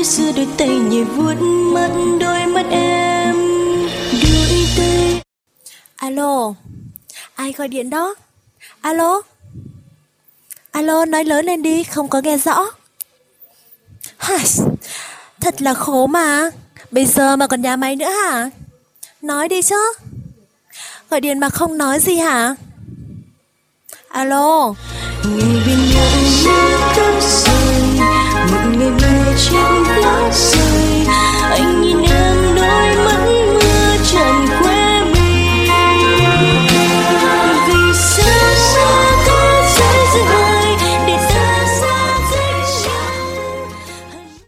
giữa đôi tay nhẹ vuốt mất đôi mắt em. Đôi tay. Alo, ai gọi điện đó? Alo? Alo, nói lớn lên đi, không có nghe rõ. Thật là khổ mà. Bây giờ mà còn nhà máy nữa hả? Nói đi chứ. Gọi điện mà không nói gì hả? Alo. Ngày bên nhau mưa cất rơi, một ngày mai trên lá rơi.